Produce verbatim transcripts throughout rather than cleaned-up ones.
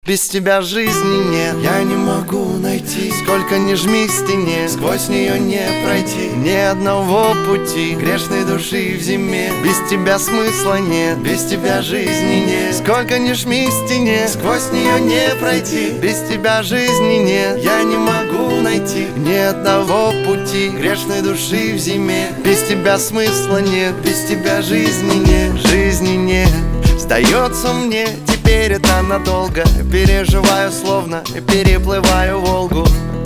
Без тебя жизни нет. Я не могу найти, Сколько ни жми к стене, сквозь нее не пройти ни одного пути грешной души в зиме. Без тебя смысла нет. Без тебя жизни нет. Сколько ни жми к стене, Сквозь нее не пройти без тебя жизни нет. Я не могу найти Ни одного пути грешной души в зиме. без тебя смысла нет. Без тебя жизни нет. Жизни нет. Сдается мне, теперь это надолго. Переживаю, словно переплываю Волгу.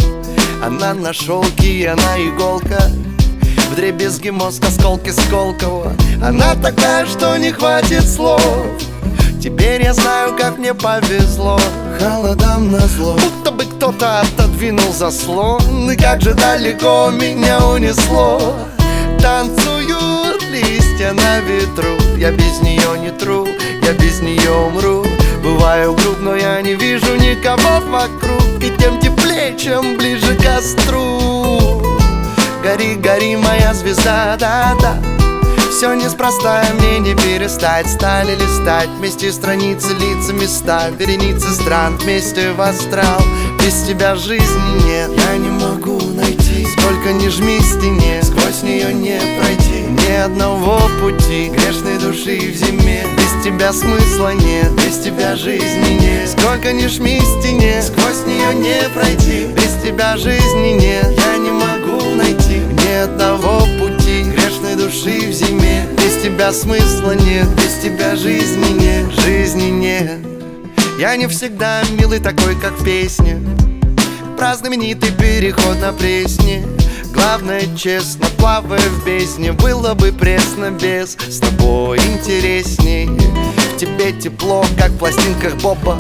Она на шелке, она иголка. Вдребезги мозг, осколки Сколково. Она такая, что не хватит слов. Теперь я знаю, как мне повезло. Холодам назло, Будто бы кто-то отодвинул заслон. И как же далеко меня унесло. Танцуют листья на ветру. Я без нее не тру, я без нее умру. Бываю груб, но я не вижу никого вокруг. И тем теплее, чем ближе к костру. Гори, гори, моя звезда, да-да. Все неспроста, мне не перестать. Стали листать вместе страницы, лица, места, вереницы стран вместе в астрал. Без тебя жизни нет. я не могу найти, Сколько ни жми к стене, сквозь нее не пройти ни одного пути грешной души в зиме. без тебя смысла нет. Без тебя жизни нет. Сколько ни жми к стене, Сквозь нее не пройти без тебя жизни нет. я не могу найти Ни одного пути грешной души в зиме. без тебя смысла нет. Без тебя жизни нет. Жизни нет. Я не всегда милый такой, как в песне, про знаменитый переход на Пресне. Главное, честно, плавая в бездне. Было бы пресно без, с тобой интересней. В тебе тепло, как в пластинках Боба.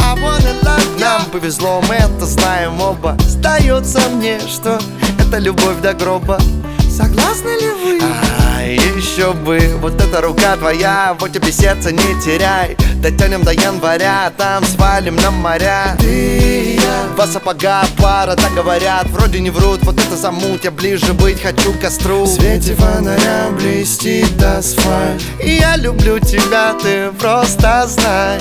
Нам повезло, мы это знаем оба. Сдается мне, что это любовь до гроба. Согласны ли вы? А, еще бы, вот эта рука твоя, вот тебе сердце не теряй. Дотянем до января, там свалим на моря. Ты и я, Два сапога, пара, так говорят, вроде не врут. Вот это замут, я ближе быть хочу к костру. в свете фонаря блестит асфальт. И я люблю тебя, ты просто знай.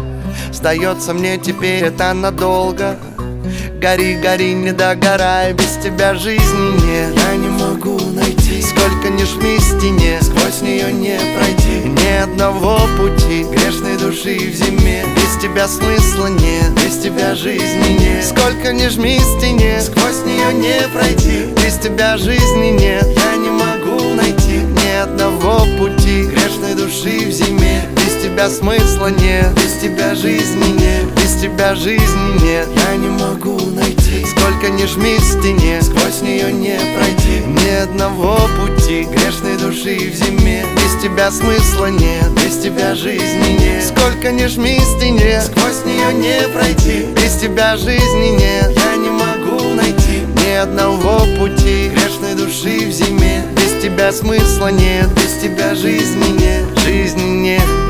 Сдается мне теперь это надолго. Гори, гори, не догорай, без тебя жизни нет. Я не могу найти, Сколько ни жми к стене, сквозь нее не пройти ни одного пути грешной души в зиме. без тебя смысла нет. Без тебя жизни нет. Сколько ни жми к стене, Сквозь нее не пройти без тебя жизни нет. я не могу найти Ни одного пути грешной души в зиме. без тебя смысла нет. Без тебя жизни нет. Без тебя жизни нет. Я не могу найти, Сколько ни жми к стене, сквозь нее не пройти ни одного пути грешной души в зиме. без тебя смысла нет. Без тебя жизни нет. Сколько ни жми к стене, Сквозь нее не пройти без тебя жизни нет. я не могу найти Ни одного пути грешной души в зиме. без тебя смысла нет. Без тебя жизни нет. Жизни нет.